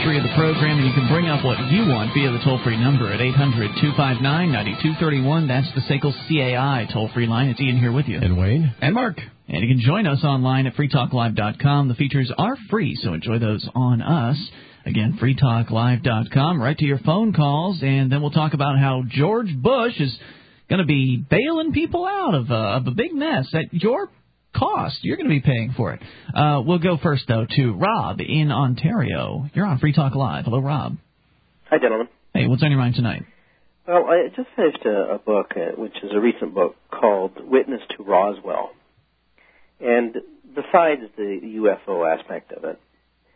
of the program, and you can bring up what you want via the toll-free number at 800-259-9231. That's the SACL CAI toll-free line. It's Ian here with you. And Wayne. And Mark. And you can join us online at freetalklive.com. The features are free, so enjoy those on us. Again, freetalklive.com, right to your phone calls, and then we'll talk about how George Bush is going to be bailing people out of a big mess at your cost. You're going to be paying for it. We'll go first, though, to Rob in Ontario. You're on Free Talk Live. Hello, Rob. Hi, gentlemen. Hey, what's on your mind tonight? Well, I just finished a book, which is a recent book, called Witness to Roswell. And besides the UFO aspect of it,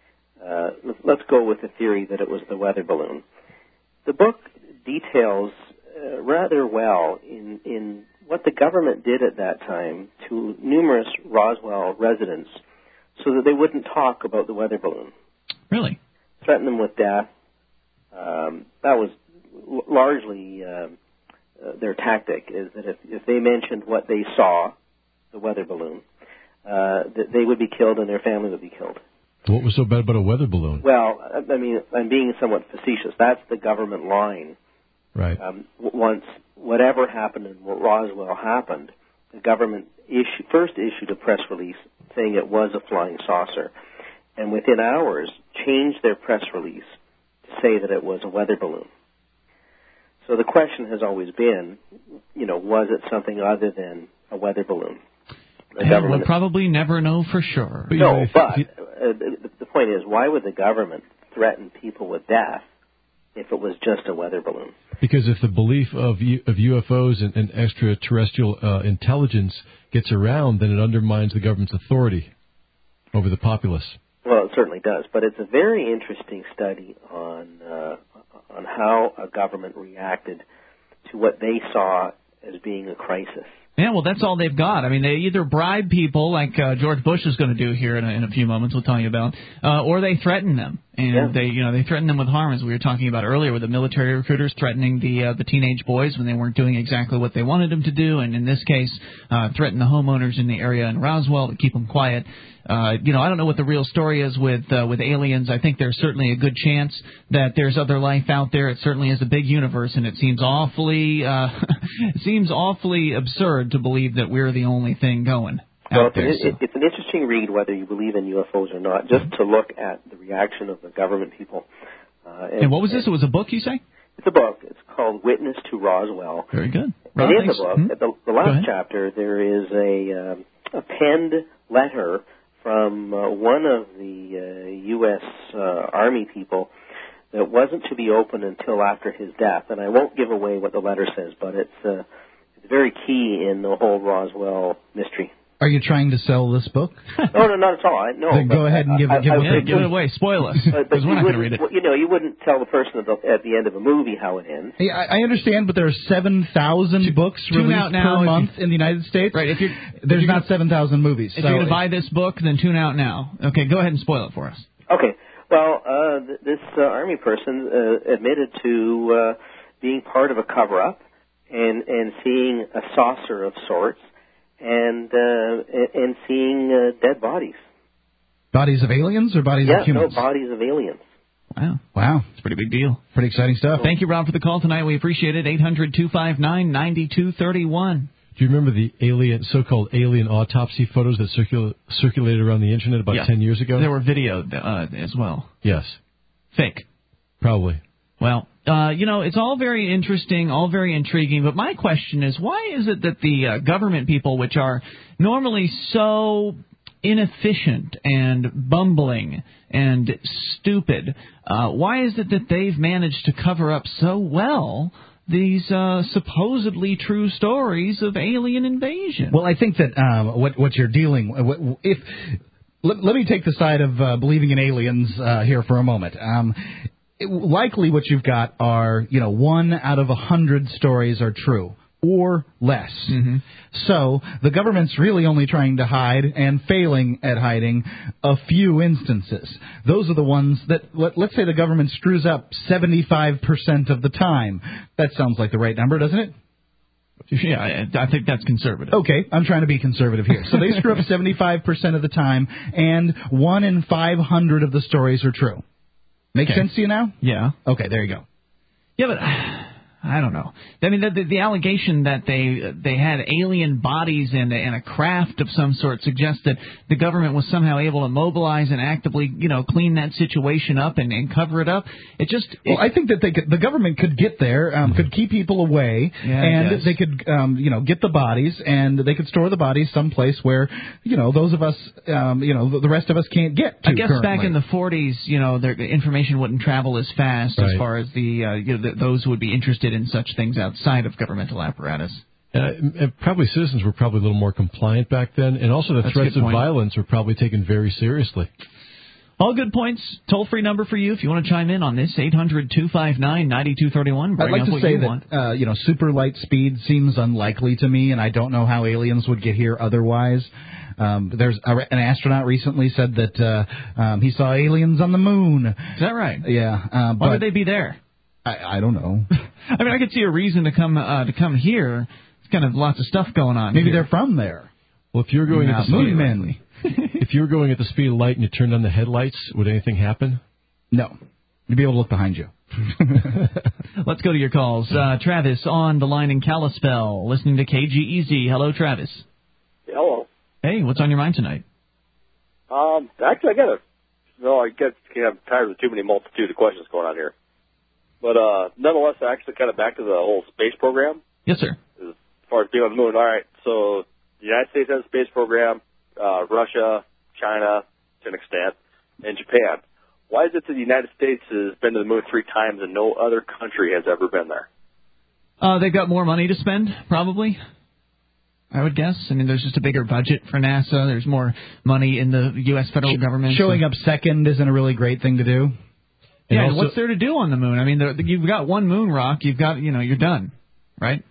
let's go with the theory that it was the weather balloon. The book details rather well in what the government did at that time to numerous Roswell residents so that they wouldn't talk about the weather balloon. Really? Threaten them with death. That was largely their tactic, is that if they mentioned what they saw, the weather balloon, that they would be killed and their family would be killed. What was so bad about a weather balloon? Well, I mean, I'm being somewhat facetious. That's the government line. Right. Once whatever happened in Roswell happened, the government first issued a press release saying it was a flying saucer, and within hours changed their press release to say that it was a weather balloon. So the question has always been, was it something other than a weather balloon? And we'll probably never know for sure. But the point is, why would the government threaten people with death if it was just a weather balloon? Because if the belief of UFOs and extraterrestrial intelligence gets around, then it undermines the government's authority over the populace. Well, it certainly does. But it's a very interesting study on how a government reacted to what they saw as being a crisis. Yeah, well, that's all they've got. I mean, they either bribe people, like George Bush is going to do here in a few moments, we'll tell you about, or they threaten them, and they threaten them with harm, as we were talking about earlier, with the military recruiters threatening the teenage boys when they weren't doing exactly what they wanted them to do, and in this case, threaten the homeowners in the area in Roswell to keep them quiet. I don't know what the real story is with aliens. I think there's certainly a good chance that there's other life out there. It certainly is a big universe, and it seems awfully absurd to believe that we're the only thing going out there. It's an interesting read, whether you believe in UFOs or not, just to look at the reaction of the government people. And what was this? It was a book, you say? It's a book. It's called Witness to Roswell. Very good. And in the book, at the last chapter, there is a penned letter from one of the U.S. Army people that wasn't to be opened until after his death. And I won't give away what the letter says, but it's very key in the whole Roswell mystery. Are you trying to sell this book? No, not at all. Then go ahead and give it away. Spoil us, because we're not going to read it. You wouldn't tell the person at the end of a movie how it ends. Hey, I understand, but there are 7,000 books released per month in the United States. Right. There's not 7,000 movies. If you're going to buy this book, then tune out now. Okay, go ahead and spoil it for us. Okay. Well, this Army person admitted to being part of a cover-up and seeing a saucer of sorts. And seeing dead bodies. Bodies of aliens or bodies of humans? No, bodies of aliens. Wow. It's a pretty big deal. Pretty exciting stuff. Thank you, Rob, for the call tonight. We appreciate it. 800-259-9231. Do you remember the so-called alien autopsy photos that circulated around the Internet about 10 years ago? There were video as well. Yes. Fake. Probably. Well, it's all very interesting, all very intriguing, but my question is, why is it that the government people, which are normally so inefficient and bumbling and stupid, why is it that they've managed to cover up so well these supposedly true stories of alien invasion? Well, I think that what you're dealing with, let me take the side of believing in aliens here for a moment. Likely what you've got are, 1 out of 100 stories are true, or less. Mm-hmm. So the government's really only trying to hide and failing at hiding a few instances. Those are the ones that, let's say the government screws up 75% of the time. That sounds like the right number, doesn't it? Yeah, I think that's conservative. Okay, I'm trying to be conservative here. So they screw up 75% of the time, and 1 in 500 of the stories are true. Make sense to you now? Yeah. Okay, there you go. Yeah, but I don't know. I mean, the allegation that they had alien bodies and a craft of some sort suggests that the government was somehow able to mobilize and actively, clean that situation up and cover it up. Well, I think that the government could get there, could keep people away, and they could, get the bodies, and they could store the bodies someplace where, those of us, the rest of us can't get to. I guess currently. Back in the 40s, their information wouldn't travel as fast as far as those who would be interested in such things outside of governmental apparatus. And probably citizens were probably a little more compliant back then, and also the threats of violence were probably taken very seriously. All good points. Toll-free number for you if you want to chime in on this, 800-259-9231. I'd like to say that, super light speed seems unlikely to me, and I don't know how aliens would get here otherwise. There's an astronaut recently said that he saw aliens on the moon. Is that right? Yeah. Why would they be there? I don't know. I mean, I could see a reason to come here. It's kind of lots of stuff going on. Maybe they're from there. Well, if you're going at the moon men. If you were going at the speed of light and you turned on the headlights, would anything happen? No. You'd be able to look behind you. Let's go to your calls. Travis on the line in Kalispell, listening to KGEZ. Hello, Travis. Hello. Hey, what's on your mind tonight? Actually, I get tired of too many multitude of questions going on here. But nonetheless, actually kind of back to the whole space program. Yes, sir. As far as being on the moon. All right, so the United States has a space program, Russia, China, to an extent, and Japan. Why is it that the United States has been to the moon 3 times and no other country has ever been there? They've got more money to spend, probably, I would guess. I mean, there's just a bigger budget for NASA. There's more money in the U.S. federal government. Showing up second isn't a really great thing to do. Yeah, and what's there to do on the moon? I mean, you've got one moon rock. You've got, you're done, right?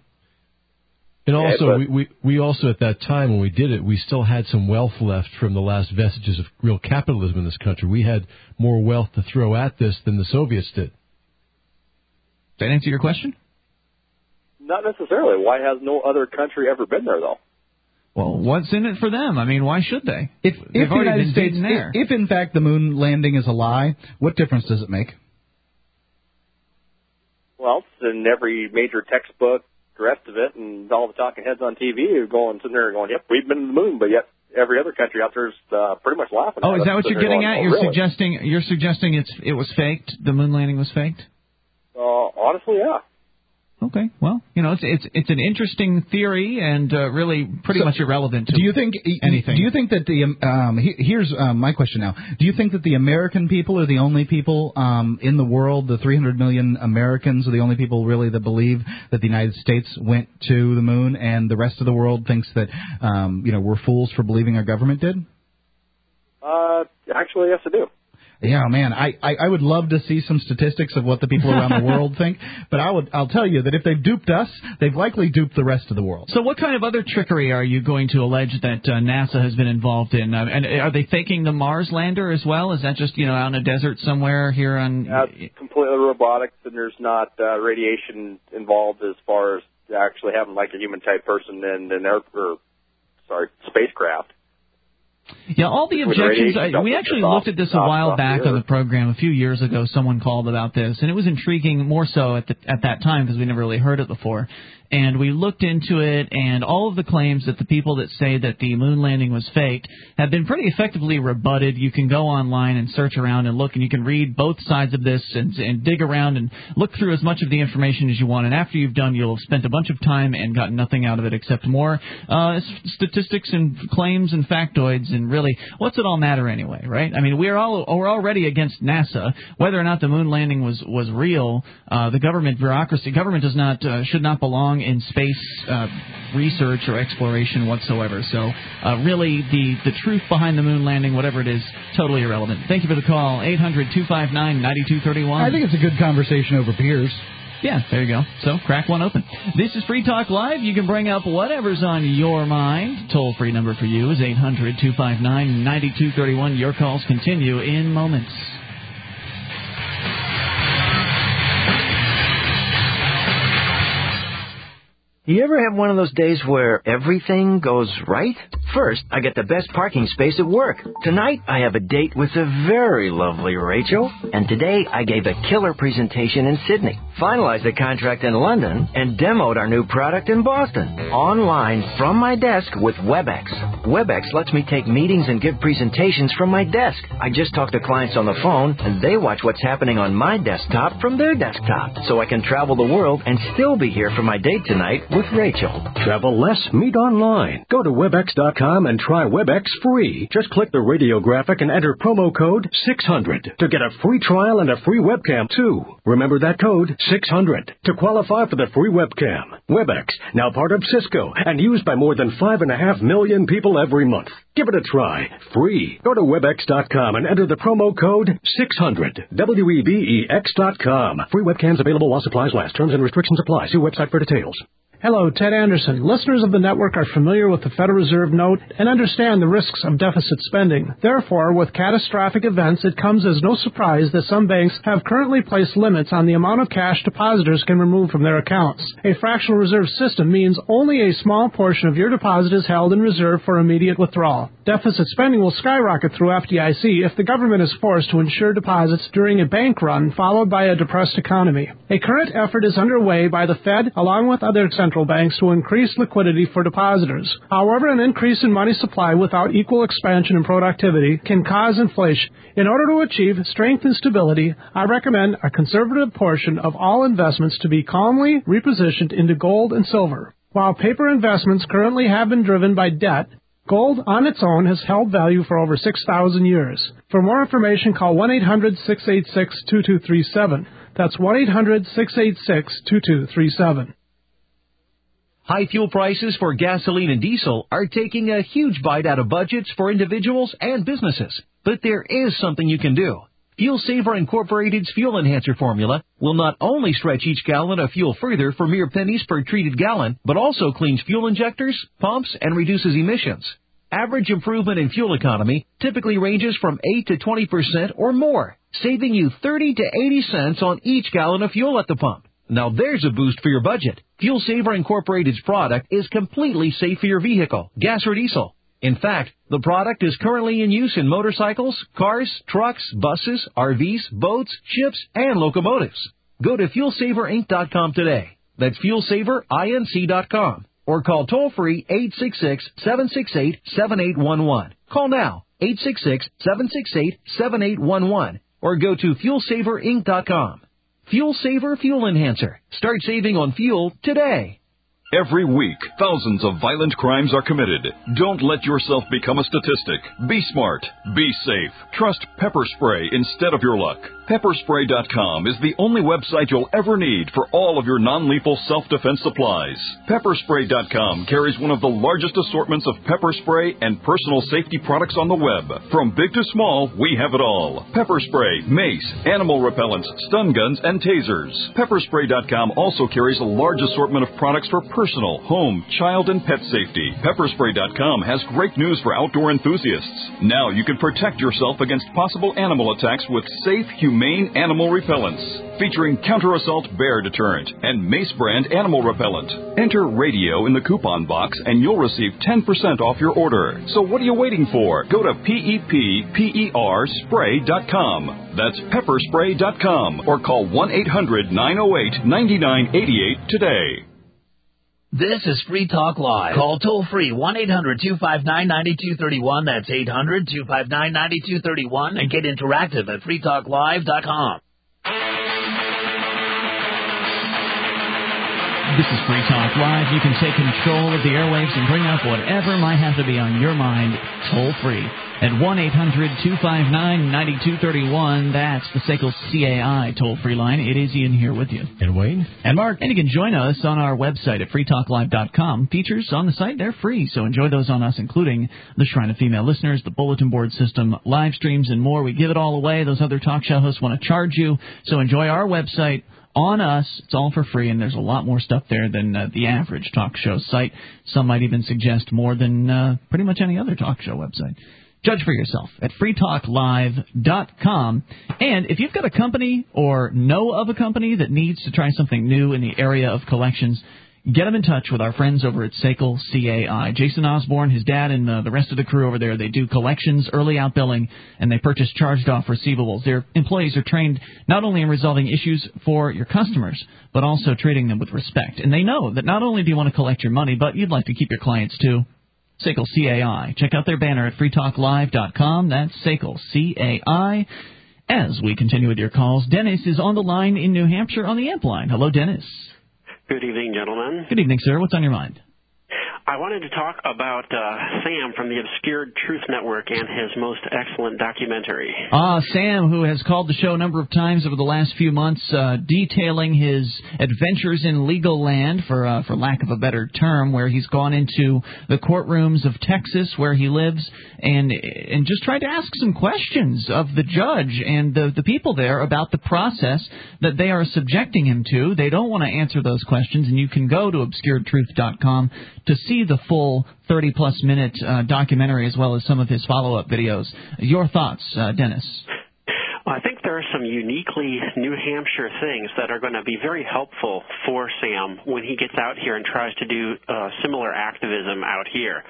And also, we also at that time when we did it, we still had some wealth left from the last vestiges of real capitalism in this country. We had more wealth to throw at this than the Soviets did. Does that answer your question? Not necessarily. Why has no other country ever been there, though? Well, what's in it for them? I mean, why should they? If the United States, if in fact the moon landing is a lie, what difference does it make? Well, it's in every major textbook, the rest of it, and all the talking heads on TV are sitting there going, "Yep, we've been to the moon," but yet every other country out there is pretty much laughing. Oh, is that what you're getting at? You're really? suggesting it was faked. The moon landing was faked. Honestly, yeah. Okay, well, it's an interesting theory and really pretty much irrelevant to anything. Do you think that here's my question now. Do you think that the American people are the only people in the world, the 300 million Americans are the only people really that believe that the United States went to the moon, and the rest of the world thinks that we're fools for believing our government did? Actually, yes, I do. Yeah, man, I would love to see some statistics of what the people around the world think, but I'll tell you that if they've duped us, they've likely duped the rest of the world. So what kind of other trickery are you going to allege that NASA has been involved in? And are they faking the Mars lander as well? Is that just, out in a desert somewhere here on... It's completely robotics, and there's not radiation involved as far as actually having like a human-type person in an spacecraft. Yeah, all the objections, we actually looked at this a while back on the program. A few years ago, someone called about this, and it was intriguing more so at that time because we never really heard it before. And we looked into it, and all of the claims that the people that say that the moon landing was faked have been pretty effectively rebutted. You can go online and search around and look, and you can read both sides of this and dig around and look through as much of the information as you want. And after you've done, you'll have spent a bunch of time and gotten nothing out of it except more statistics and claims and factoids. And really, what's it all matter anyway, right? I mean, we're already against NASA. Whether or not the moon landing was real, the government does not should not belong in space research or exploration whatsoever. So really the truth behind the moon landing, whatever it is, totally irrelevant. Thank you for the call. 800-259-9231. I think it's a good conversation over beers. Yeah, there you go. So crack one open. This is Free Talk Live. You can bring up whatever's on your mind. Toll-free number for you is 800-259-9231. Your calls continue in moments. You ever have one of those days where everything goes right? First, I get the best parking space at work. Tonight, I have a date with the very lovely Rachel. And today, I gave a killer presentation in Sydney, finalized a contract in London, and demoed our new product in Boston. Online, from my desk with WebEx. WebEx lets me take meetings and give presentations from my desk. I just talk to clients on the phone, and they watch what's happening on my desktop from their desktop. So I can travel the world and still be here for my date tonight with Rachel. Travel less, meet online. Go to Webex.com and try Webex free. Just click the radio graphic and enter promo code 600 to get a free trial and a free webcam, too. Remember that code, 600, to qualify for the free webcam. Webex, now part of Cisco and used by more than 5.5 million people every month. Give it a try. Free. Go to Webex.com and enter the promo code 600. WEBEX.com. Free webcams available while supplies last. Terms and restrictions apply. See website for details. Hello, Ted Anderson. Listeners of the network are familiar with the Federal Reserve note and understand the risks of deficit spending. Therefore, with catastrophic events, it comes as no surprise that some banks have currently placed limits on the amount of cash depositors can remove from their accounts. A fractional reserve system means only a small portion of your deposit is held in reserve for immediate withdrawal. Deficit spending will skyrocket through FDIC if the government is forced to insure deposits during a bank run followed by a depressed economy. A current effort is underway by the Fed along with other central banks to increase liquidity for depositors. However, an increase in money supply without equal expansion in productivity can cause inflation. In order to achieve strength and stability, I recommend a conservative portion of all investments to be calmly repositioned into gold and silver. While paper investments currently have been driven by debt, gold on its own has held value for over 6,000 years. For more information, call 1-800-686-2237. That's 1-800-686-2237. High fuel prices for gasoline and diesel are taking a huge bite out of budgets for individuals and businesses. But there is something you can do. Fuel Saver Incorporated's Fuel Enhancer formula will not only stretch each gallon of fuel further for mere pennies per treated gallon, but also cleans fuel injectors, pumps, and reduces emissions. Average improvement in fuel economy typically ranges from 8 to 20% or more, saving you 30 to 80 cents on each gallon of fuel at the pump. Now there's a boost for your budget. Fuel Saver Incorporated's product is completely safe for your vehicle, gas or diesel. In fact, the product is currently in use in motorcycles, cars, trucks, buses, RVs, boats, ships, and locomotives. Go to FuelSaverInc.com today. That's FuelSaverInc.com. Or call toll-free 866-768-7811. Call now, 866-768-7811. Or go to FuelSaverInc.com. Fuel Saver Fuel Enhancer. Start saving on fuel today. Every week, thousands of violent crimes are committed. Don't let yourself become a statistic. Be smart. Be safe. Trust Pepper Spray instead of your luck. Pepperspray.com is the only website you'll ever need for all of your non-lethal self-defense supplies. Pepperspray.com carries one of the largest assortments of pepper spray and personal safety products on the web. From big to small, we have it all. Pepper spray, mace, animal repellents, stun guns, and tasers. Pepperspray.com also carries a large assortment of products for personal, home, child, and pet safety. Pepperspray.com has great news for outdoor enthusiasts. Now you can protect yourself against possible animal attacks with safe, humane animal repellents. Featuring Counter-Assault Bear Deterrent and Mace Brand Animal Repellent. Enter radio in the coupon box and you'll receive 10% off your order. So what are you waiting for? Go to PEPPERspray.com. That's pepperspray.com or call 1-800-908-9988 today. This is Free Talk Live. Call toll-free 1-800-259-9231. That's 800-259-9231. And get interactive at freetalklive.com. This is Free Talk Live. You can take control of the airwaves and bring up whatever might have to be on your mind toll-free at 1-800-259-9231. That's the SACL CAI toll-free line. It is Ian here with you. And Wayne. And Mark. And you can join us on our website at freetalklive.com. Features on the site, they're free, so enjoy those on us, including the Shrine of Female Listeners, the bulletin board system, live streams, and more. We give it all away. Those other talk show hosts want to charge you, so enjoy our website. On us, it's all for free, and there's a lot more stuff there than the average talk show site. Some might even suggest more than pretty much any other talk show website. Judge for yourself at freetalklive.com. And if you've got a company or know of a company that needs to try something new in the area of collections, get them in touch with our friends over at SACL CAI. Jason Osborne, his dad, and the rest of the crew over there, they do collections, early out billing, and they purchase charged-off receivables. Their employees are trained not only in resolving issues for your customers, but also treating them with respect. And they know that not only do you want to collect your money, but you'd like to keep your clients, too. SACL CAI. Check out their banner at freetalklive.com. That's SACL CAI. As we continue with your calls, Dennis is on the line in New Hampshire on the AMP line. Hello, Dennis. Good evening, gentlemen. Good evening, sir. What's on your mind? I wanted to talk about Sam from the Obscured Truth Network and his most excellent documentary. Sam, who has called the show a number of times over the last few months, detailing his adventures in legal land, for lack of a better term, where he's gone into the courtrooms of Texas, where he lives, and just tried to ask some questions of the judge and the people there about the process that they are subjecting him to. They don't want to answer those questions, and you can go to obscuredtruth.com to see the full 30-plus minute documentary as well as some of his follow-up videos. Your thoughts, Dennis? I think there are some uniquely New Hampshire things that are going to be very helpful for Sam when he gets out here and tries to do similar activism out here.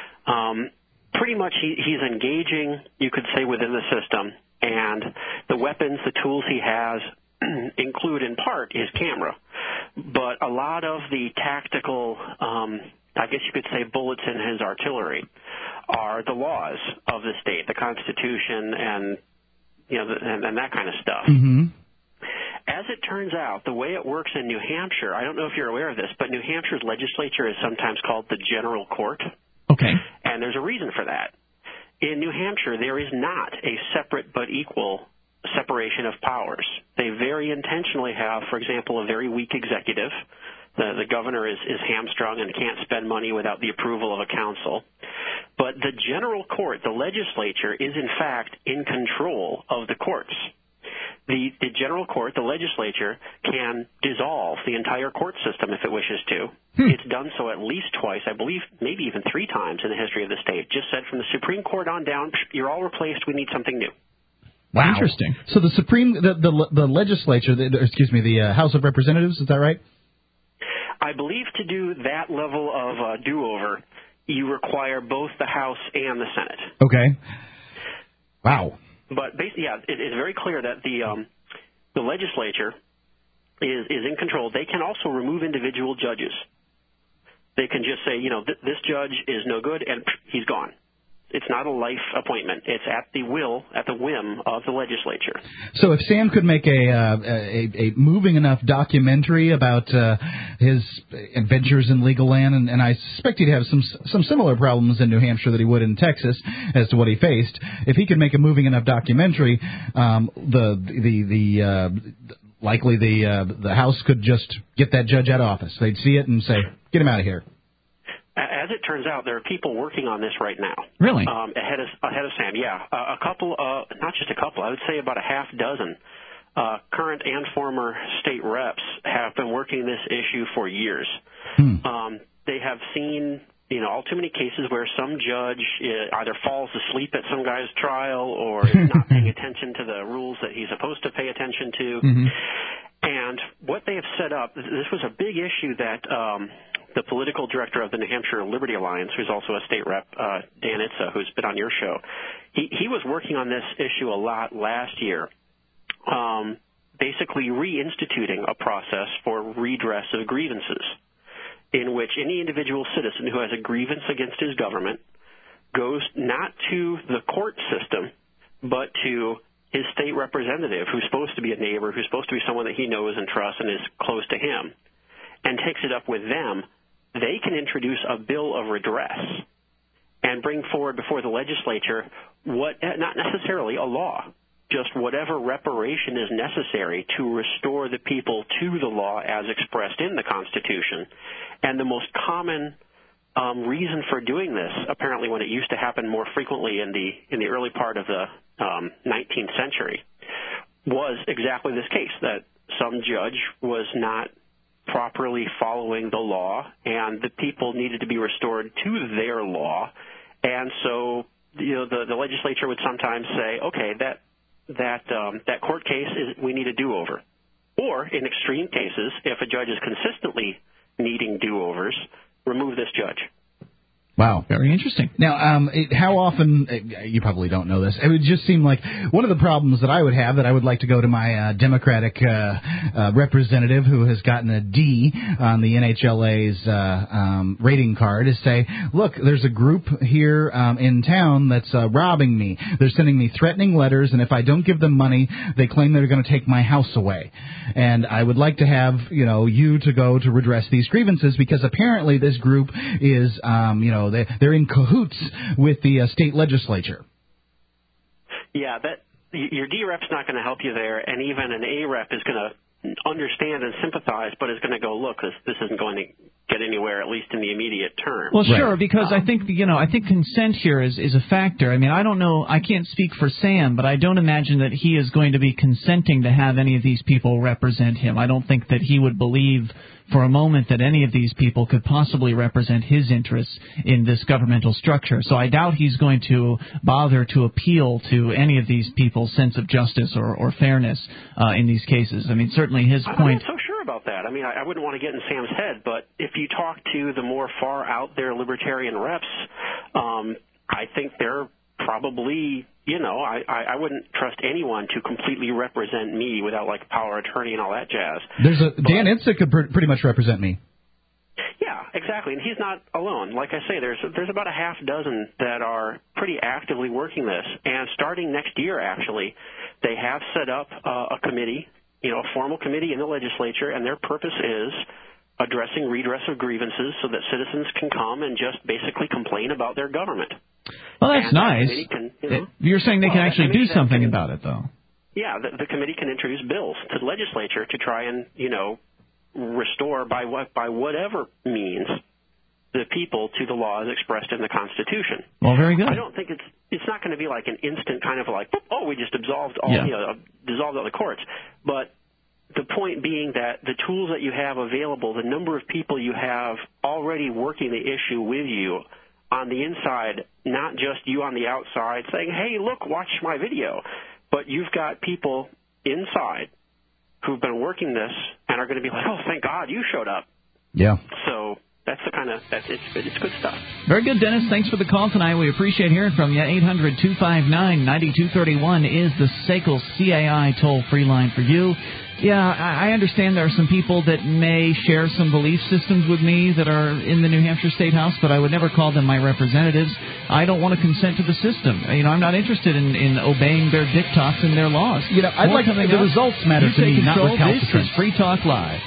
Pretty much he's engaging, you could say, within the system, and the weapons, the tools he has include in part his camera. But a lot of the tactical, I guess you could say, bullets in his artillery are the laws of the state, the Constitution, and and that kind of stuff. Mm-hmm. As it turns out, the way it works in New Hampshire, I don't know if you're aware of this, but New Hampshire's legislature is sometimes called the General Court. Okay. And there's a reason for that. In New Hampshire, there is not a separate but equal separation of powers. They very intentionally have, for example, a very weak executive. The governor is hamstrung and can't spend money without the approval of a council. But the general court, the legislature, is in fact in control of the courts. The general court, the legislature, can dissolve the entire court system if it wishes to. It's done so at least twice, I believe maybe even 3 times in the history of the state. Just said from the Supreme Court on down, you're all replaced, we need something new. Wow. Interesting. So the legislature, the House of Representatives, is that right? I believe to do that level of do-over, you require both the House and the Senate. Okay. Wow. But basically, yeah, it is very clear that the legislature is in control. They can also remove individual judges. They can just say, this judge is no good, and he's gone. It's not a life appointment. It's at the whim of the legislature. So if Sam could make a moving enough documentary about his adventures in legal land, and I suspect he'd have some similar problems in New Hampshire that he would in Texas as to what he faced. If he could make a moving enough documentary, likely the House could just get that judge out of office. They'd see it and say, get him out of here. As it turns out, there are people working on this right now. Really? Ahead of Sam, yeah. A couple, not just a couple, I would say about a half dozen current and former state reps have been working this issue for years. They have seen, all too many cases where some judge either falls asleep at some guy's trial or is not paying attention to the rules that he's supposed to pay attention to. Mm-hmm. And what they have set up, this was a big issue that the political director of the New Hampshire Liberty Alliance, who's also a state rep, Dan Itza, who's been on your show, he was working on this issue a lot last year, basically reinstituting a process for redress of grievances in which any individual citizen who has a grievance against his government goes not to the court system, but to his state representative, who's supposed to be a neighbor, who's supposed to be someone that he knows and trusts and is close to him, and takes it up with them. They can introduce a bill of redress and bring forward before the legislature not necessarily a law, just whatever reparation is necessary to restore the people to the law as expressed in the Constitution. And the most common reason for doing this, apparently when it used to happen more frequently in the early part of the 19th century, was exactly this case, that some judge was not properly following the law, and the people needed to be restored to their law. And so, the legislature would sometimes say, okay, that court case we need a do-over. Or in extreme cases, if a judge is consistently needing do-overs, remove this judge. Wow. Very interesting. Now, how often, you probably don't know this, it would just seem like one of the problems that I would have, that I would like to go to my Democratic representative who has gotten a D on the NHLA's rating card, is say, look, there's a group here in town that's robbing me. They're sending me threatening letters, and if I don't give them money, they claim they're going to take my house away. And I would like to have, you to go to redress these grievances, because apparently this group is, they're in cahoots with the state legislature. Yeah, your D rep's not going to help you there, and even an A rep is going to understand and sympathize, but is going to go, look, this isn't going to get anywhere, at least in the immediate term. Well, sure, because I think consent here is a factor. I mean, I don't know, I can't speak for Sam, but I don't imagine that he is going to be consenting to have any of these people represent him. I don't think that he would believe for a moment that any of these people could possibly represent his interests in this governmental structure. So I doubt he's going to bother to appeal to any of these people's sense of justice or fairness in these cases. I mean, certainly his point... I'm not so sure about that. I mean, I wouldn't want to get in Sam's head, but if you talk to the more far out there libertarian reps, I think they're probably... I wouldn't trust anyone to completely represent me without, like, power of attorney and all that jazz. Dan Insick could pretty much represent me. Yeah, exactly, and he's not alone. Like I say, there's about a half dozen that are pretty actively working this, and starting next year, actually, they have set up a committee, a formal committee in the legislature, and their purpose is addressing redress of grievances so that citizens can come and just basically complain about their government. Well, that's nice. You're saying they can actually do something about it, though. Yeah, the committee can introduce bills to the legislature to try and, restore by whatever means the people to the laws expressed in the Constitution. Well, very good. I don't think it's not going to be like an instant kind of like, we just dissolved all the courts. But the point being that the tools that you have available, the number of people you have already working the issue with you on the inside, not just you on the outside saying, hey, look, watch my video. But you've got people inside who've been working this and are going to be like, oh, thank God you showed up. Yeah. So that's it's good stuff. Very good, Dennis. Thanks for the call tonight. We appreciate hearing from you. 800-259-9231 is the SACL CAI toll-free line for you. Yeah, I understand there are some people that may share some belief systems with me that are in the New Hampshire State House, but I would never call them my representatives. I don't want to consent to the system. I'm not interested in obeying their diktats and their laws. I'd like the results matter to me, not recalcitrance. This is Free Talk Live.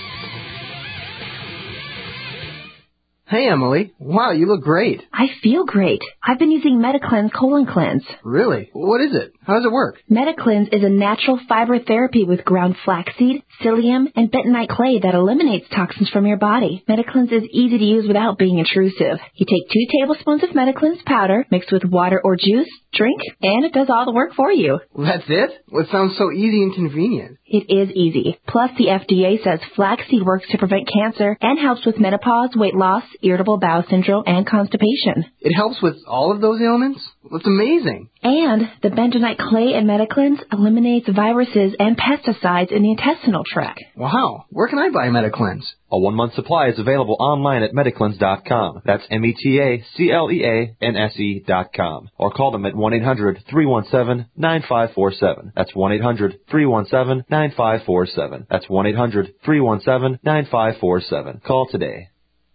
Hey, Emily. Wow, you look great. I feel great. I've been using MetaCleanse Colon Cleanse. Really? What is it? How does it work? MetaCleanse is a natural fiber therapy with ground flaxseed, psyllium, and bentonite clay that eliminates toxins from your body. MetaCleanse is easy to use without being intrusive. You take 2 tablespoons of MetaCleanse powder, mixed with water or juice, drink, and it does all the work for you. That's it? Well, it sounds so easy and convenient. It is easy. Plus, the FDA says flaxseed works to prevent cancer and helps with menopause, weight loss, irritable bowel syndrome, and constipation. It helps with all of those ailments? That's amazing. And the bentonite clay in MetaCleanse eliminates viruses and pesticides in the intestinal tract. Wow. Where can I buy MetaCleanse? A 1-month supply is available online at MetaCleanse.com. That's MetaCleanse.com. Or call them at 1-800-317-9547. That's 1-800-317-9547. That's 1-800-317-9547. Call today.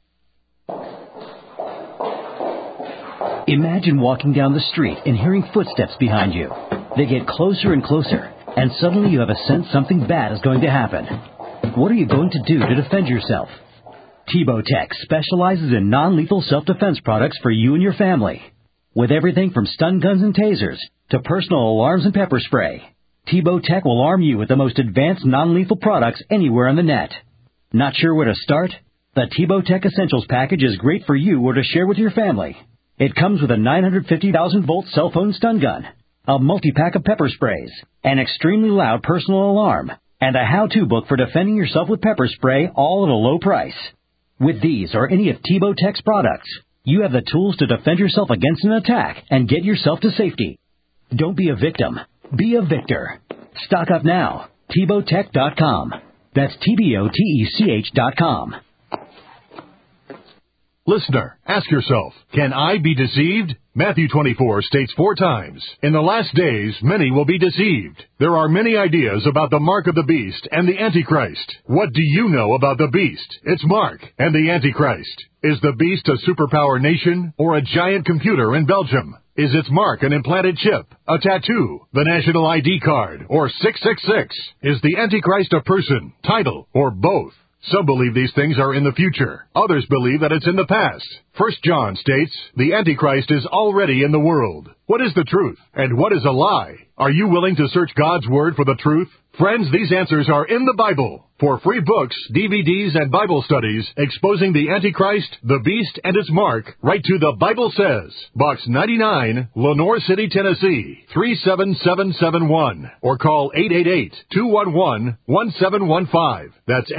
Imagine walking down the street and hearing footsteps behind you. They get closer and closer, and suddenly you have a sense something bad is going to happen. What are you going to do to defend yourself? Tebow Tech specializes in non-lethal self-defense products for you and your family. With everything from stun guns and tasers to personal alarms and pepper spray, Tebow Tech will arm you with the most advanced non-lethal products anywhere on the net. Not sure where to start? The Tebow Tech Essentials package is great for you or to share with your family. It comes with a 950,000-volt cell phone stun gun, a multi-pack of pepper sprays, an extremely loud personal alarm, and a how-to book for defending yourself with pepper spray, all at a low price. With these or any of Tebow Tech's products, you have the tools to defend yourself against an attack and get yourself to safety. Don't be a victim. Be a victor. Stock up now. TebowTech.com. That's TebowTech.com. Listener, ask yourself, can I be deceived? Matthew 24 states 4 times, in the last days many will be deceived. There are many ideas about the mark of the beast and the Antichrist. What do you know about the beast, its mark, and the Antichrist? Is the beast a superpower nation or a giant computer in Belgium? Is its mark an implanted chip, a tattoo, the national ID card, or 666? Is the Antichrist a person, title, or both? Some believe these things are in the future. Others believe that it's in the past. 1 John states, the Antichrist is already in the world. What is the truth? And what is a lie? Are you willing to search God's Word for the truth? Friends, these answers are in the Bible. For free books, DVDs, and Bible studies exposing the Antichrist, the Beast, and its mark, write to The Bible Says, Box 99, Lenore City, Tennessee, 37771, or call 888-211-1715. That's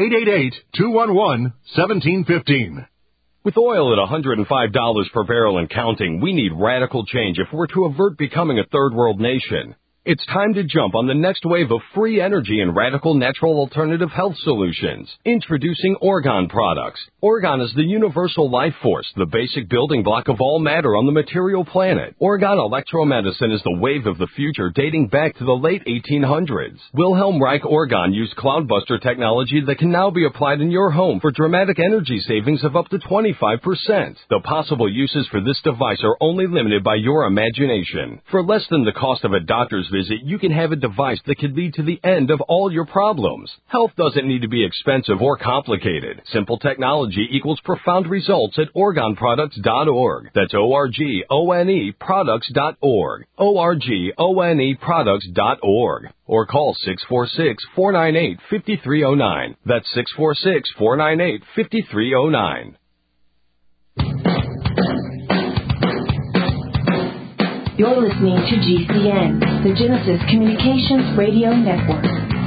888-211-1715. With oil at $105 per barrel and counting, we need radical change if we're to avert becoming a third world nation. It's time to jump on the next wave of free energy and radical natural alternative health solutions. Introducing Orgone products. Orgone is the universal life force, the basic building block of all matter on the material planet. Orgone electromedicine is the wave of the future dating back to the late 1800s. Wilhelm Reich Orgone used Cloudbuster technology that can now be applied in your home for dramatic energy savings of up to 25%. The possible uses for this device are only limited by your imagination. For less than the cost of a doctor's visit, you can have a device that could lead to the end of all your problems. Health doesn't need to be expensive or complicated. Simple technology equals profound results at OrgoneProducts.org. That's ORGONE products.org. ORGONE products.org. Or call 646-498-5309. That's 646-498-5309. You're listening to GCN, the Genesis Communications Radio Network.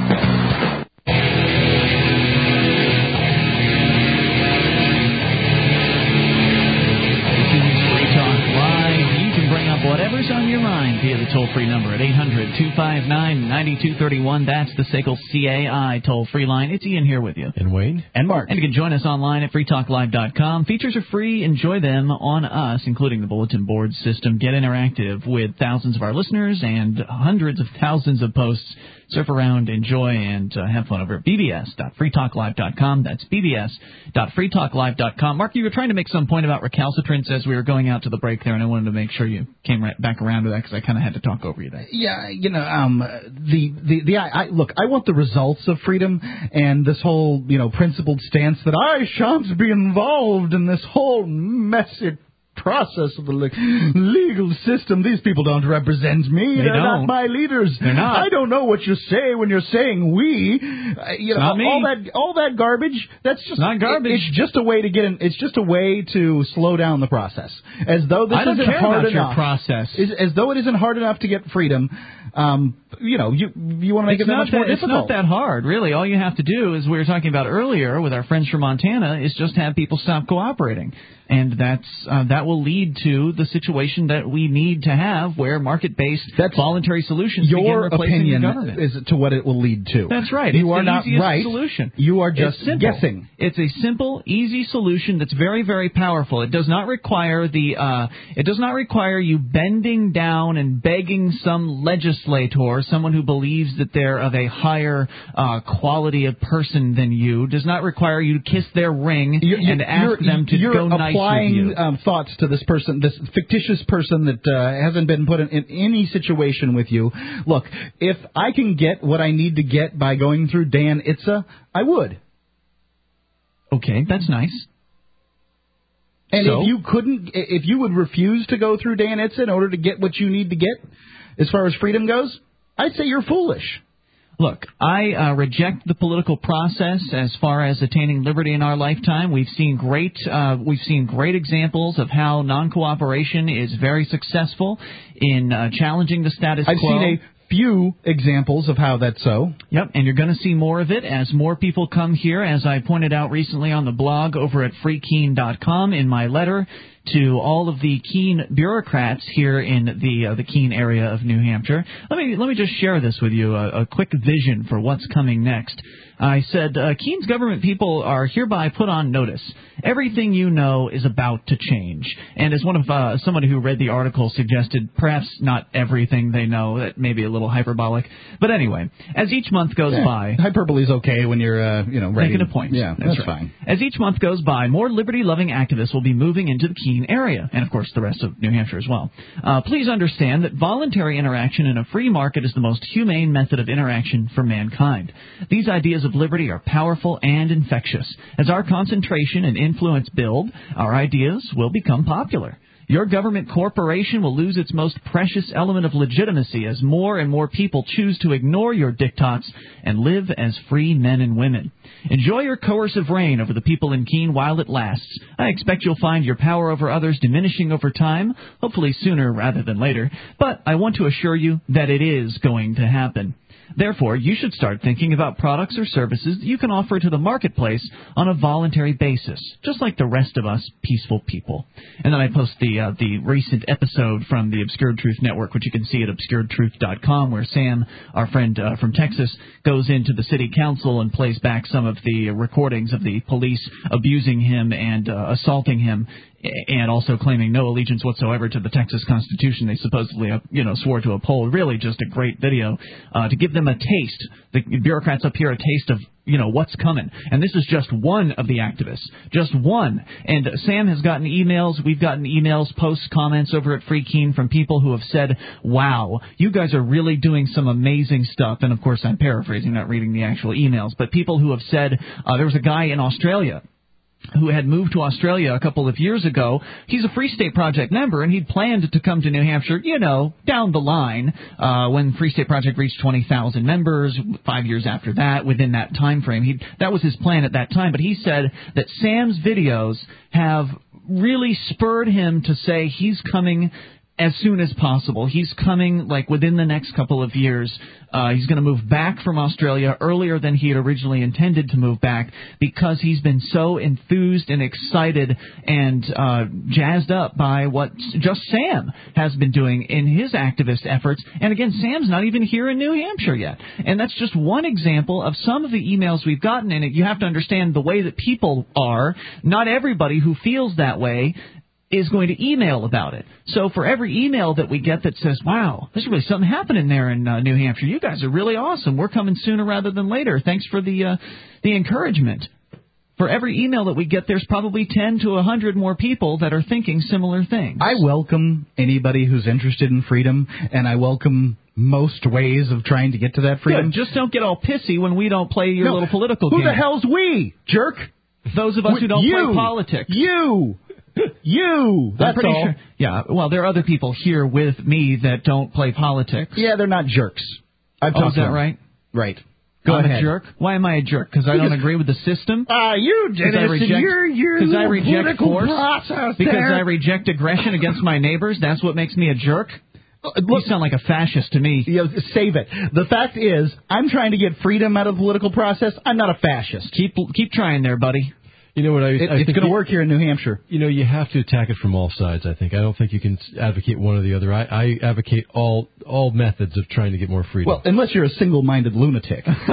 Whatever's on your mind via the toll-free number at 800-259-9231. That's the SACL CAI toll-free line. It's Ian here with you. And Wayne. And Mark. And you can join us online at freetalklive.com. Features are free. Enjoy them on us, including the bulletin board system. Get interactive with thousands of our listeners and hundreds of thousands of posts. Surf around, enjoy, and have fun over at bbs.freetalklive.com. That's bbs.freetalklive.com. Mark, you were trying to make some point about recalcitrance as we were going out to the break there, and I wanted to make sure you came right back around to that because I kind of had to talk over you there. Yeah, look, I want the results of freedom and this whole, principled stance that I shan't be involved in this whole messy process of the legal system. These people don't represent me. They're not my leaders. They're not. I don't know what you say when you're saying we. Not me. All that garbage. That's just not garbage. It's just a way to get in. It's just a way to slow down the process. As though this isn't hard enough. Your process. As though it isn't hard enough to get freedom. You want to make it that much more difficult. It's not that hard, really. All you have to do, as we were talking about earlier with our friends from Montana, is just have people stop cooperating. And that will lead to the situation that we need to have where market-based voluntary solutions begin replacing the government. Your opinion is to what it will lead to. That's right. You are not right. Solution. You are just guessing. It's a simple, easy solution that's very, very powerful. It does not require you bending down and begging some legislator, someone who believes that they're of a higher quality of person than you. Does not require you to kiss their ring and ask them to go nice. Applying thoughts to this person, this fictitious person that hasn't been put in any situation with you. Look, if I can get what I need to get by going through Dan Itza, I would. Okay, that's nice. And if you would refuse to go through Dan Itza in order to get what you need to get, as far as freedom goes, I'd say you're foolish. Look, I reject the political process as far as attaining liberty in our lifetime. We've seen great examples of how non-cooperation is very successful in challenging the status quo. I've seen a few examples of how that's so. Yep, and you're going to see more of it as more people come here, as I pointed out recently on the blog over at freekeene.com in my letter to all of the Keene bureaucrats here in the Keene area of New Hampshire. Let me just share this with you, a quick vision for what's coming next. I said, Keene's government people are hereby put on notice. Everything you know is about to change. And as one of somebody who read the article suggested, perhaps not everything they know. That may be a little hyperbolic. But anyway, as each month goes by... Hyperbole is okay when you're, ready. Making a point. Yeah, that's right. fine. As each month goes by, more liberty-loving activists will be moving into the Keene area, and, of course, the rest of New Hampshire as well. Please understand that voluntary interaction in a free market is the most humane method of interaction for mankind. These ideas of liberty are powerful and infectious. As our concentration and influence build, our ideas will become popular. Your government corporation will lose its most precious element of legitimacy as more and more people choose to ignore your diktats and live as free men and women. Enjoy your coercive reign over the people in Keene while it lasts. I expect you'll find your power over others diminishing over time, hopefully sooner rather than later, but I want to assure you that it is going to happen. Therefore, you should start thinking about products or services that you can offer to the marketplace on a voluntary basis, just like the rest of us peaceful people. And then I post the recent episode from the Obscured Truth Network, which you can see at obscuredtruth.com, where Sam, our friend from Texas, goes into the city council and plays back some of the recordings of the police abusing him and assaulting him, and also claiming no allegiance whatsoever to the Texas Constitution they supposedly, swore to uphold. Really just a great video to give them a taste, the bureaucrats up here, a taste of, what's coming. And this is just one of the activists. Just one. And Sam has gotten emails. We've gotten emails, posts, comments over at Free Keene from people who have said, wow, you guys are really doing some amazing stuff. And, of course, I'm paraphrasing, not reading the actual emails. But people who have said, there was a guy in Australia who had moved to Australia a couple of years ago. He's a Free State Project member, and he'd planned to come to New Hampshire, down the line, when Free State Project reached 20,000 members, 5 years after that, within that time frame. That was his plan at that time, but he said that Sam's videos have really spurred him to say he's coming as soon as possible. He's coming, within the next couple of years. He's going to move back from Australia earlier than he had originally intended to move back because he's been so enthused and excited and jazzed up by what just Sam has been doing in his activist efforts. And again, Sam's not even here in New Hampshire yet. And that's just one example of some of the emails we've gotten. And you have to understand the way that people are. Not everybody who feels that way is going to email about it. So for every email that we get that says, wow, there's really something happening there in New Hampshire. You guys are really awesome. We're coming sooner rather than later. Thanks for the encouragement. For every email that we get, there's probably 10 to 100 more people that are thinking similar things. I welcome anybody who's interested in freedom, and I welcome most ways of trying to get to that freedom. Good. Just don't get all pissy when we don't play your little political game. Who the hell's we, jerk? Those of us who don't play politics. You! That's all. Sure. Yeah, well, there are other people here with me that don't play politics. Yeah, they're not jerks. Is that right? Right. Go ahead. I'm a jerk? Why am I a jerk? Because I don't agree with the system? You did it. Because I reject force? Because I reject aggression against my neighbors? That's what makes me a jerk? You sound like a fascist to me. Save it. The fact is, I'm trying to get freedom out of the political process. I'm not a fascist. Keep trying there, buddy. You know what? It's going to work here in New Hampshire. You have to attack it from all sides, I think. I don't think you can advocate one or the other. I advocate all methods of trying to get more freedom. Well, unless you're a single-minded lunatic. All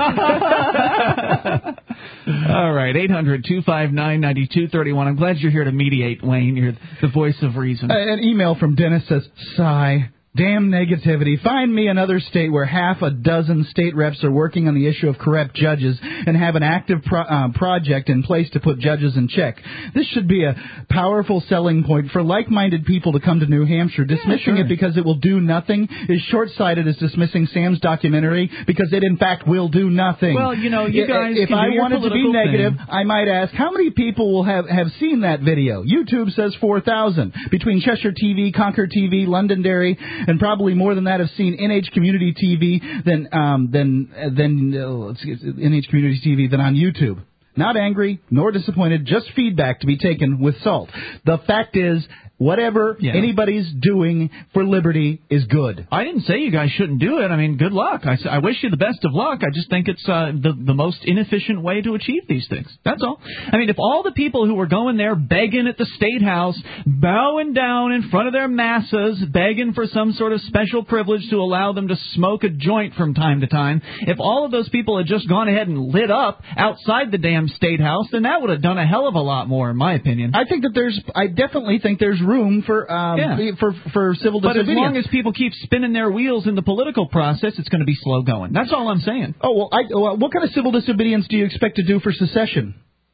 right, 800-259-9231. I'm glad you're here to mediate, Wayne. You're the voice of reason. An email from Dennis says, sigh. Damn negativity. Find me another state where half a dozen state reps are working on the issue of corrupt judges and have an active project in place to put judges in check. This should be a powerful selling point for like-minded people to come to New Hampshire. Dismissing it because it will do nothing is short-sighted as dismissing Sam's documentary because it, in fact, will do nothing. Well, you guys if I wanted to be negative, I might ask, how many people will have seen that video? YouTube says 4,000. Between Cheshire TV, Concord TV, Londonderry, and probably more than that have seen NH Community TV than NH Community TV than on YouTube. not angry nor disappointed, just feedback to be taken with salt. The fact is, whatever anybody's doing for liberty is good. I didn't say you guys shouldn't do it. I mean, good luck. I wish you the best of luck. I just think it's the most inefficient way to achieve these things. That's all. I mean, if all the people who were going there begging at the State House, bowing down in front of their masses, begging for some sort of special privilege to allow them to smoke a joint from time to time, if all of those people had just gone ahead and lit up outside the damn State House, then that would have done a hell of a lot more, in my opinion. I definitely think there's room for civil disobedience. But as long as people keep spinning their wheels in the political process, it's going to be slow going. That's all I'm saying. Oh, well, what kind of civil disobedience do you expect to do for secession?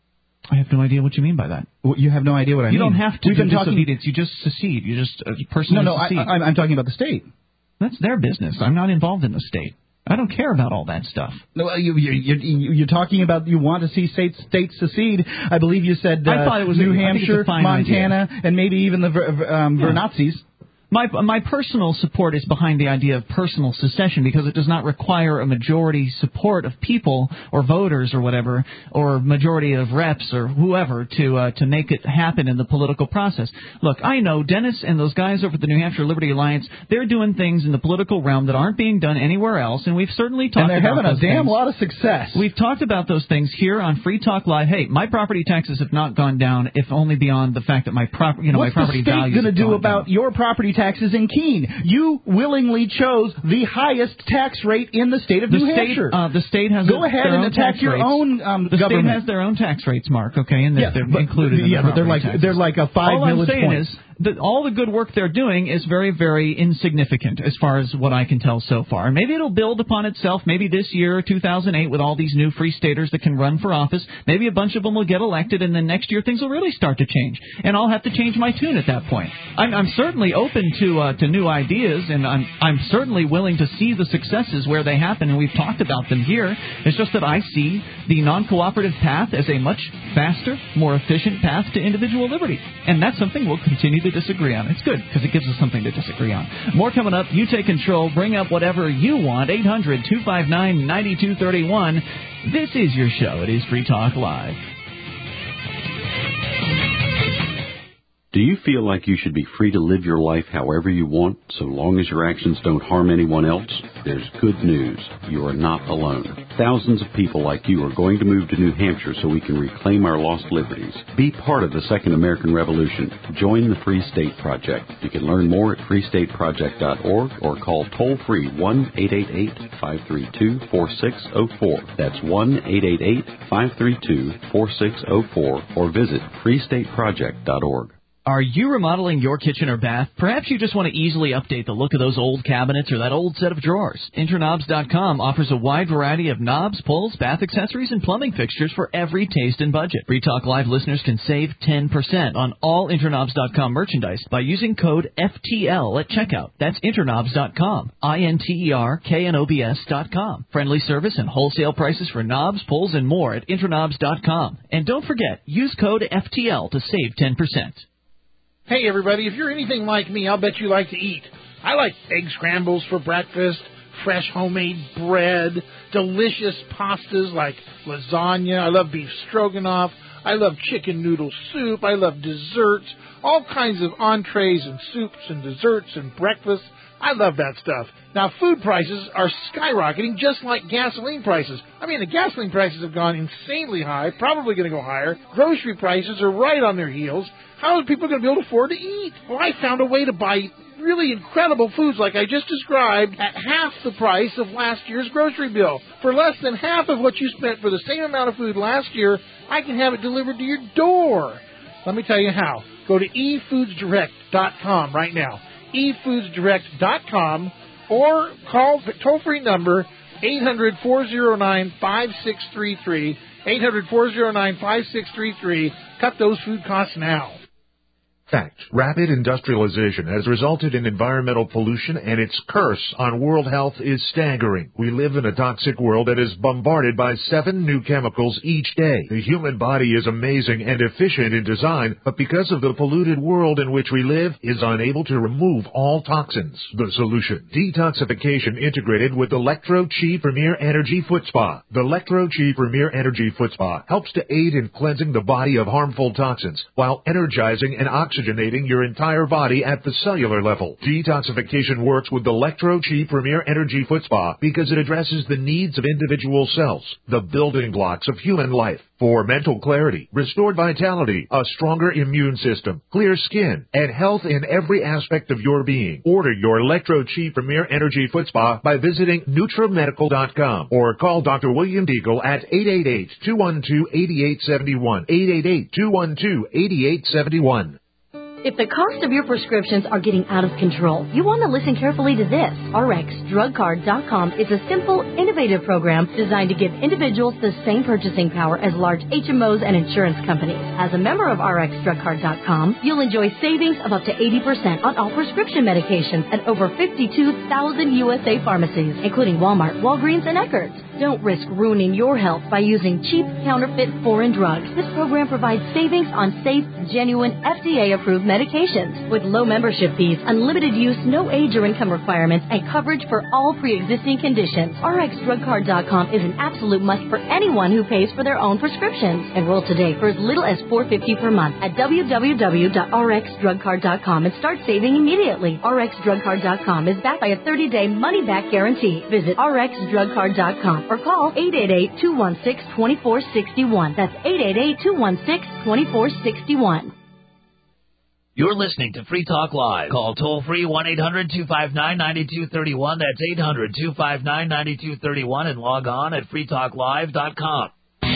I have no idea what you mean by that. Well, you have no idea what I mean. You don't have to do disobedience. You just secede. You just personally secede. No, I'm talking about the state. That's their business. I'm not involved in the state. I don't care about all that stuff. No, you're talking about you want to see states secede. I believe you said I thought it was New Hampshire, Montana, and maybe even the Vernazis. My personal support is behind the idea of personal secession because it does not require a majority support of people or voters or whatever, or majority of reps or whoever to make it happen in the political process. Look, I know Dennis and those guys over at the New Hampshire Liberty Alliance, they're doing things in the political realm that aren't being done anywhere else, and we've certainly talked about those things. And they're having a damn lot of success. We've talked about those things here on Free Talk Live. Hey, my property taxes have not gone down, if only beyond the fact that my property values have gone down. What's the state going to do about your property taxes in Keene? You willingly chose the highest tax rate in the state of New Hampshire. The state has go ahead and attack your own government. The state has their own tax rates, Mark. Okay, and they're included. In but they're like a 5 millage point. All I'm saying is that all the good work they're doing is very, very insignificant as far as what I can tell so far. And maybe it'll build upon itself. Maybe this year, 2008, with all these new free staters that can run for office, maybe a bunch of them will get elected, and then next year things will really start to change. And I'll have to change my tune at that point. I'm certainly open to new ideas, and I'm certainly willing to see the successes where they happen, and we've talked about them here. It's just that I see the non-cooperative path as a much faster, more efficient path to individual liberty. And that's something we'll continue to disagree on. It's good, because it gives us something to disagree on. More coming up. You take control. Bring up whatever you want. 800-259-9231. This is your show. It is Free Talk Live. Do you feel like you should be free to live your life however you want, so long as your actions don't harm anyone else? There's good news. You are not alone. Thousands of people like you are going to move to New Hampshire so we can reclaim our lost liberties. Be part of the Second American Revolution. Join the Free State Project. You can learn more at freestateproject.org or call toll-free 1-888-532-4604. That's 1-888-532-4604 or visit freestateproject.org. Are you remodeling your kitchen or bath? Perhaps you just want to easily update the look of those old cabinets or that old set of drawers. Interknobs.com offers a wide variety of knobs, pulls, bath accessories, and plumbing fixtures for every taste and budget. Free Talk Live listeners can save 10% on all Interknobs.com merchandise by using code FTL at checkout. That's Interknobs.com, INTERKNOBS.com. Friendly service and wholesale prices for knobs, pulls, and more at Interknobs.com. And don't forget, use code FTL to save 10%. Hey, everybody, if you're anything like me, I'll bet you like to eat. I like egg scrambles for breakfast, fresh homemade bread, delicious pastas like lasagna. I love beef stroganoff. I love chicken noodle soup. I love desserts, all kinds of entrees and soups and desserts and breakfasts. I love that stuff. Now, food prices are skyrocketing just like gasoline prices. I mean, the gasoline prices have gone insanely high, probably going to go higher. Grocery prices are right on their heels. How are people going to be able to afford to eat? Well, I found a way to buy really incredible foods like I just described at half the price of last year's grocery bill. For less than half of what you spent for the same amount of food last year, I can have it delivered to your door. Let me tell you how. Go to efoodsdirect.com right now. efoodsdirect.com or call the toll-free number 800-409-5633. 800-409-5633. Cut those food costs now. Fact. Rapid industrialization has resulted in environmental pollution, and its curse on world health is staggering. We live in a toxic world that is bombarded by 7 new chemicals each day. The human body is amazing and efficient in design, but because of the polluted world in which we live, is unable to remove all toxins. The solution: detoxification integrated with Electro-Chi Premier Energy Foot Spa. The Electro-Chi Premier Energy Foot Spa helps to aid in cleansing the body of harmful toxins while energizing and oxygenating your entire body at the cellular level. Detoxification works with the Electro-Chi Premier Energy Foot Spa because it addresses the needs of individual cells, the building blocks of human life. For mental clarity, restored vitality, a stronger immune system, clear skin, and health in every aspect of your being. Order your Electro-Chi Premier Energy Foot Spa by visiting NutraMedical.com or call Dr. William Deagle at 888-212-8871, 888-212-8871. If the cost of your prescriptions are getting out of control, you want to listen carefully to this. RxDrugCard.com is a simple, innovative program designed to give individuals the same purchasing power as large HMOs and insurance companies. As a member of RxDrugCard.com, you'll enjoy savings of up to 80% on all prescription medications at over 52,000 USA pharmacies, including Walmart, Walgreens, and Eckerd's. Don't risk ruining your health by using cheap, counterfeit, foreign drugs. This program provides savings on safe, genuine, FDA-approved medications with low membership fees, unlimited use, no age or income requirements, and coverage for all pre-existing conditions. RxDrugCard.com is an absolute must for anyone who pays for their own prescriptions. Enroll today for as little as $4.50 per month at www.rxdrugcard.com and start saving immediately. RxDrugCard.com is backed by a 30-day money-back guarantee. Visit RxDrugCard.com or call 888-216-2461. That's 888-216-2461. You're listening to Free Talk Live. Call toll-free 1-800-259-9231. That's 800-259-9231 and log on at freetalklive.com.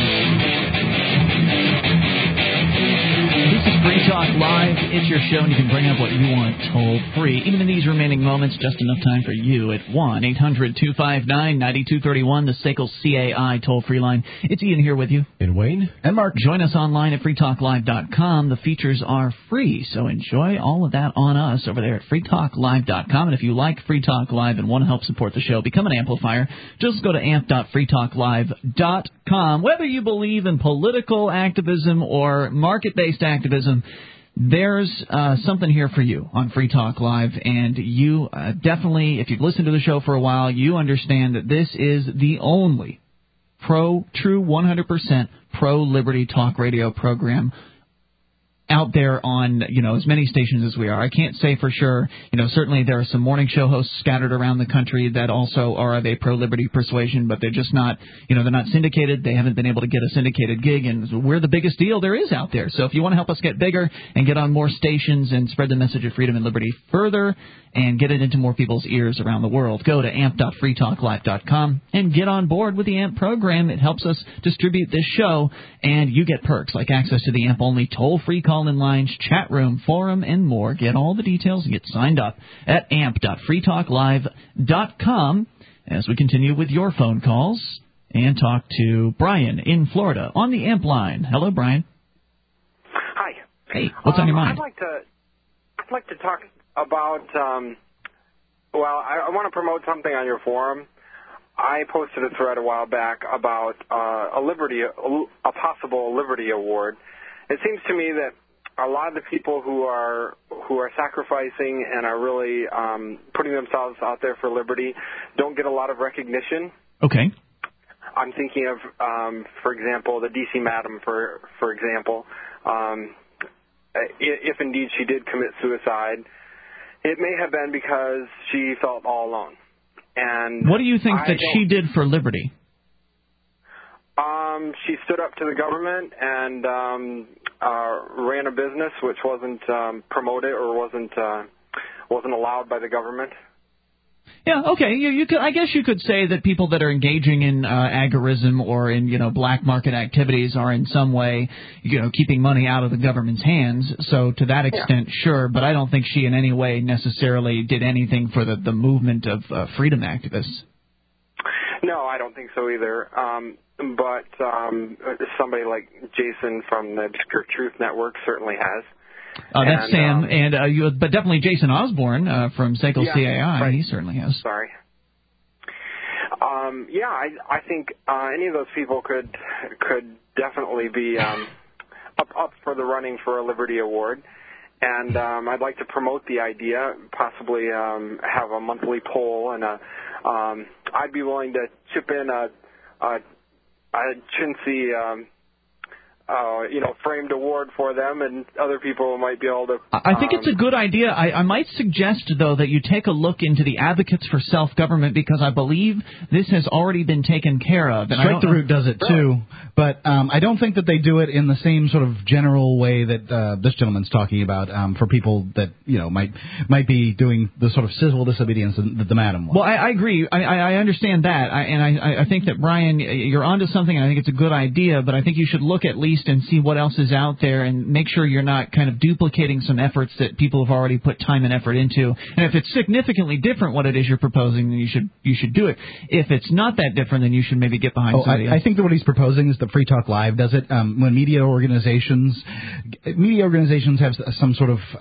This is Free Talk Live. It's your show, and you can bring up what you want toll-free. Even in these remaining moments, just enough time for you at 1-800-259-9231, the SACL CAI toll-free line. It's Ian here with you. And Wayne. And Mark. Join us online at freetalklive.com. The features are free, so enjoy all of that on us over there at freetalklive.com. And if you like Free Talk Live and want to help support the show, become an amplifier. Just go to amp.freetalklive.com. Whether you believe in political activism or market-based activism, there's something here for you on Free Talk Live, and you definitely, if you've listened to the show for a while, you understand that this is the only true 100% pro-liberty talk radio program out there on, as many stations as we are. I can't say for sure. Certainly there are some morning show hosts scattered around the country that also are of a pro-liberty persuasion, but they're just not, they're not syndicated. They haven't been able to get a syndicated gig, and we're the biggest deal there is out there. So if you want to help us get bigger and get on more stations and spread the message of freedom and liberty further and get it into more people's ears around the world, go to amp.freetalklive.com and get on board with the AMP program. It helps us distribute this show, and you get perks like access to the AMP-only toll-free call-in lines, chat room, forum, and more. Get all the details and get signed up at amp.freetalklive.com as we continue with your phone calls and talk to Brian in Florida on the AMP line. Hello, Brian. Hi. Hey, what's on your mind? I'd like to talk about, I want to promote something on your forum. I posted a thread a while back about a possible Liberty Award. It seems to me that a lot of the people who are sacrificing and are really putting themselves out there for liberty don't get a lot of recognition. Okay. I'm thinking of, for example, the D.C. Madam, for example. If indeed she did commit suicide, it may have been because she felt all alone. And what do you think that she did for liberty? She stood up to the government and ran a business which wasn't promoted or wasn't allowed by the government. Yeah, okay. You could, I guess you could say that people that are engaging in agorism or in black market activities are in some way keeping money out of the government's hands. So to that extent, sure. But I don't think she in any way necessarily did anything for the movement of freedom activists. No, I don't think so either. But somebody like Jason from the Obscure Truth Network certainly has. That's Sam, but definitely Jason Osborne from Seiko CAI. Right. He certainly has. Sorry. I think any of those people could definitely be up for the running for a Liberty Award. And I'd like to promote the idea, possibly have a monthly poll, and I'd be willing to chip in a chintzy framed award for them, and other people might be able to... I think it's a good idea. I might suggest, though, that you take a look into the Advocates for Self-Government, because I believe this has already been taken care of. And Strike the Root does it, too. But I don't think that they do it in the same sort of general way that this gentleman's talking about for people that, might be doing the sort of civil disobedience that the madam was. Well, I agree. I understand that. I think that, Brian, you're onto something, and I think it's a good idea, but I think you should look at least and see what else is out there and make sure you're not kind of duplicating some efforts that people have already put time and effort into. And if it's significantly different what it is you're proposing, then you should do it. If it's not that different, then you should maybe get behind somebody else. I think that what he's proposing is that Free Talk Live does it. When media organizations have some sort of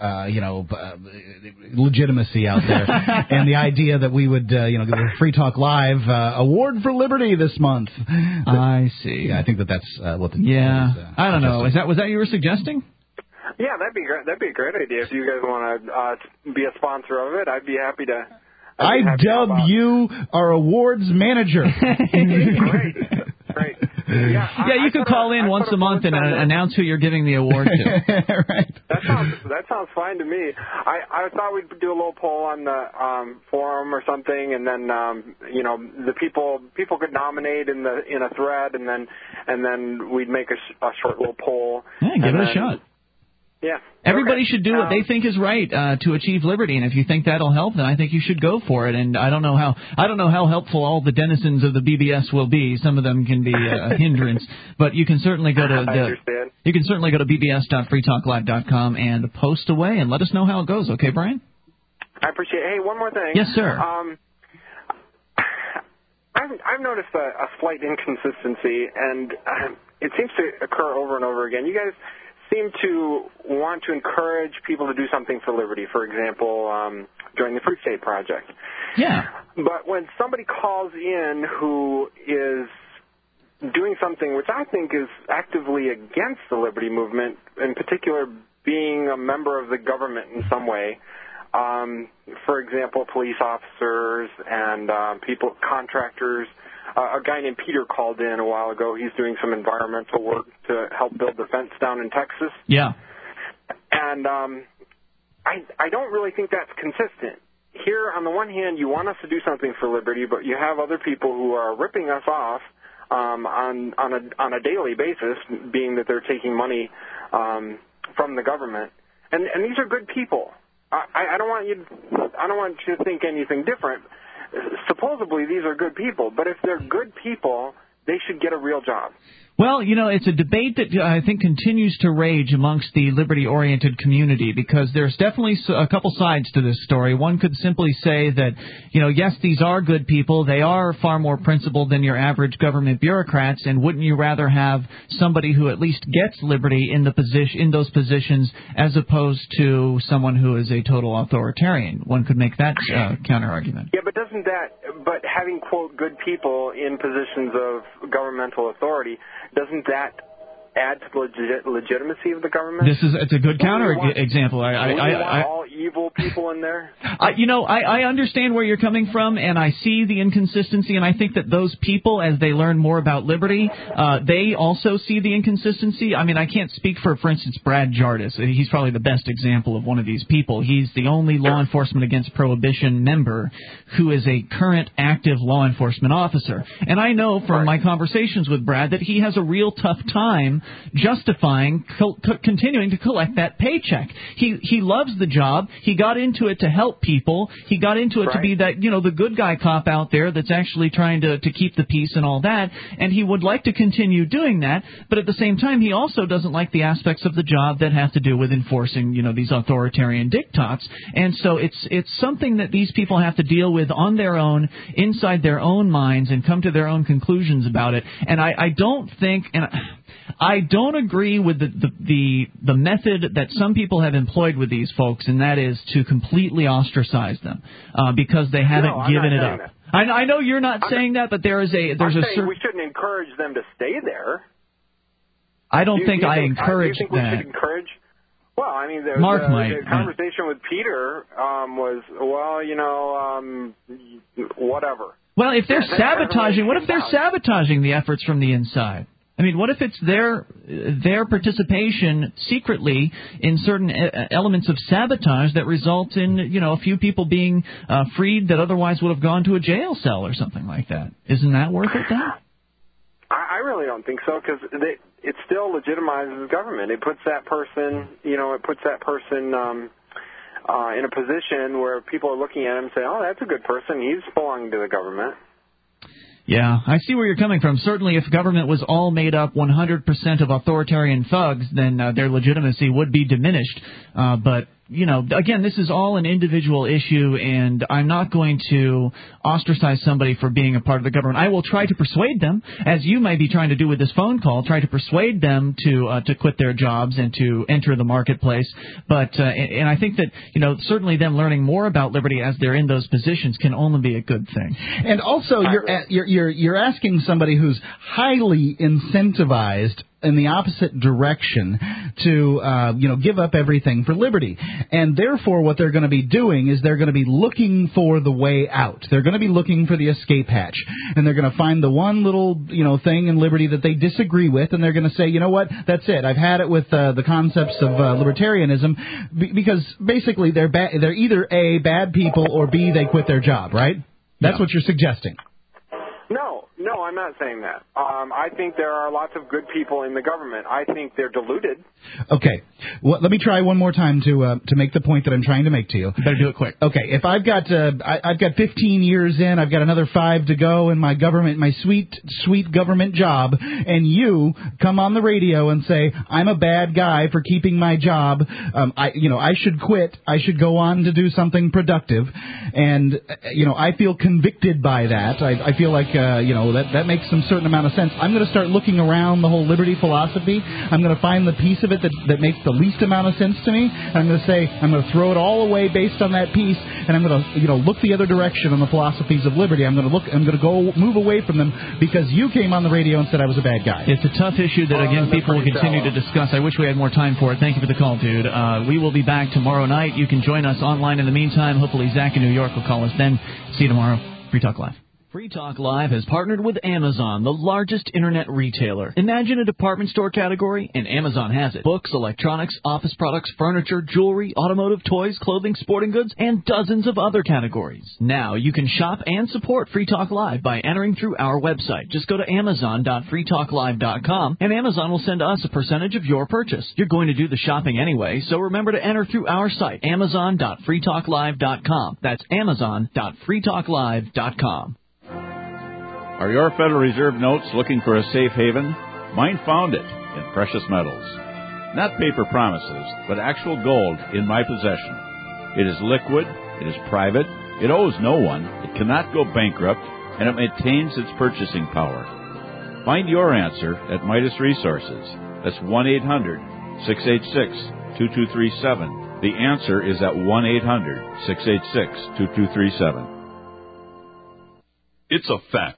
legitimacy out there, and the idea that we would give the Free Talk Live Award for Liberty this month. I see. Yeah, I think that's what the I don't know. Was that what you were suggesting? Yeah, that'd be great. That'd be a great idea. If you guys want to be a sponsor of it, I'd be happy to. I dub you our awards manager. Great. Yeah, you could call in once a month and announce who you're giving the award to. Right. That sounds fine to me. I thought we'd do a little poll on the forum or something, and then the people could nominate in a thread, and then we'd make a short little poll. Yeah, give it a shot. Yeah. Everybody should do what they think is right to achieve liberty, and if you think that'll help, then I think you should go for it. And I don't know how helpful all the denizens of the BBS will be. Some of them can be a hindrance, but you can certainly go to bbs.freetalklive.com and post away and let us know how it goes. Okay, Brian? I appreciate it. Hey, one more thing. Yes, sir. I've noticed a slight inconsistency, and it seems to occur over and over again. You guys seem to want to encourage people to do something for liberty, for example, during the Free State Project. Yeah. But when somebody calls in who is doing something which I think is actively against the liberty movement, in particular being a member of the government in some way, for example, police officers and contractors. A guy named Peter called in a while ago. He's doing some environmental work to help build the fence down in Texas. Yeah. And I don't really think that's consistent. Here, on the one hand, you want us to do something for liberty, but you have other people who are ripping us off on a daily basis, being that they're taking money from the government. And these are good people. I don't want you to think anything different. Supposedly these are good people, but if they're good people, they should get a real job. Well, it's a debate that I think continues to rage amongst the liberty-oriented community, because there's definitely a couple sides to this story. One could simply say that, yes, these are good people. They are far more principled than your average government bureaucrats, and wouldn't you rather have somebody who at least gets liberty in those positions as opposed to someone who is a total authoritarian? One could make that counter-argument. Yeah, but having, quote, good people in positions of governmental authority, doesn't that add to the legitimacy of the government? It's a good counter example. I want all evil people in there? I understand where you're coming from, and I see the inconsistency, and I think that those people, as they learn more about liberty, they also see the inconsistency. I mean, I can't speak for instance, Brad Jardis. He's probably the best example of one of these people. He's the only law enforcement against prohibition member who is a current active law enforcement officer. And I know from my conversations with Brad that he has a real tough time justifying continuing to collect that paycheck. He loves the job. He got into it to help people. He got into it to be that, the good guy cop out there that's actually trying to keep the peace and all that. And he would like to continue doing that. But at the same time, he also doesn't like the aspects of the job that have to do with enforcing, these authoritarian diktats. And so it's something that these people have to deal with on their own, inside their own minds, and come to their own conclusions about it. And I don't think, and I don't agree with the method that some people have employed with these folks, and that is to completely ostracize them because they haven't given it up. I know you're not saying that, but there's a certain. We shouldn't encourage them to stay there. I don't think I encourage that. that. We should encourage. Well, I mean, the conversation with Peter was, whatever. Well, if they're sabotaging, what if they're sabotaging the efforts from the inside? I mean, what if it's their participation secretly in certain elements of sabotage that result in, a few people being freed that otherwise would have gone to a jail cell or something like that? Isn't that worth it then? I really don't think so, because it still legitimizes the government. It puts that person, in a position where people are looking at him and say, oh, that's a good person. He's belonging to the government. Yeah, I see where you're coming from. Certainly, if government was all made up 100% of authoritarian thugs, then their legitimacy would be diminished. But again, this is all an individual issue, and I'm not going to ostracize somebody for being a part of the government. I will try to persuade them, as you may be trying to do with this phone call, try to persuade them to quit their jobs and to enter the marketplace. But and I think that certainly them learning more about liberty as they're in those positions can only be a good thing. And also, you're asking somebody who's highly incentivized in the opposite direction to give up everything for liberty. And therefore what they're going to be doing is they're going to be looking for the way out. They're going to be looking for the escape hatch. And they're going to find the one little thing in liberty that they disagree with, and they're going to say, you know what, that's it. I've had it with the concepts of libertarianism, because basically they're either A, bad people, or B, they quit their job, right? That's what you're suggesting. No, I'm not saying that. I think there are lots of good people in the government. I think they're deluded. Okay. Well, let me try one more time to make the point that I'm trying to make to you. You better do it quick. Okay. If I've got 15 years in, I've got another 5 to go in my sweet government job, and you come on the radio and say I'm a bad guy for keeping my job, I should quit. I should go on to do something productive, and I feel convicted by that. I feel like that makes some certain amount of sense. I'm going to start looking around the whole liberty philosophy. I'm going to find the piece of it that makes the least amount of sense to me. And I'm going to say I'm going to throw it all away based on that piece, and I'm going to look the other direction on the philosophies of liberty. I'm going to go move away from them because you came on the radio and said I was a bad guy. It's a tough issue that again people will continue to discuss. I wish we had more time for it. Thank you for the call, dude. We will be back tomorrow night. You can join us online in the meantime. Hopefully Zach in New York will call us then. See you tomorrow. Free Talk Live. Free Talk Live has partnered with Amazon, the largest internet retailer. Imagine a department store category, and Amazon has it. Books, electronics, office products, furniture, jewelry, automotive, toys, clothing, sporting goods, and dozens of other categories. Now you can shop and support Free Talk Live by entering through our website. Just go to Amazon.freetalklive.com, and Amazon will send us a percentage of your purchase. You're going to do the shopping anyway, so remember to enter through our site, Amazon.freetalklive.com. That's Amazon.freetalklive.com. Are your Federal Reserve notes looking for a safe haven? Mine found it in precious metals. Not paper promises, but actual gold in my possession. It is liquid, it is private, it owes no one, it cannot go bankrupt, and it maintains its purchasing power. Find your answer at Midas Resources. That's 1-800-686-2237. The answer is at 1-800-686-2237. It's a fact.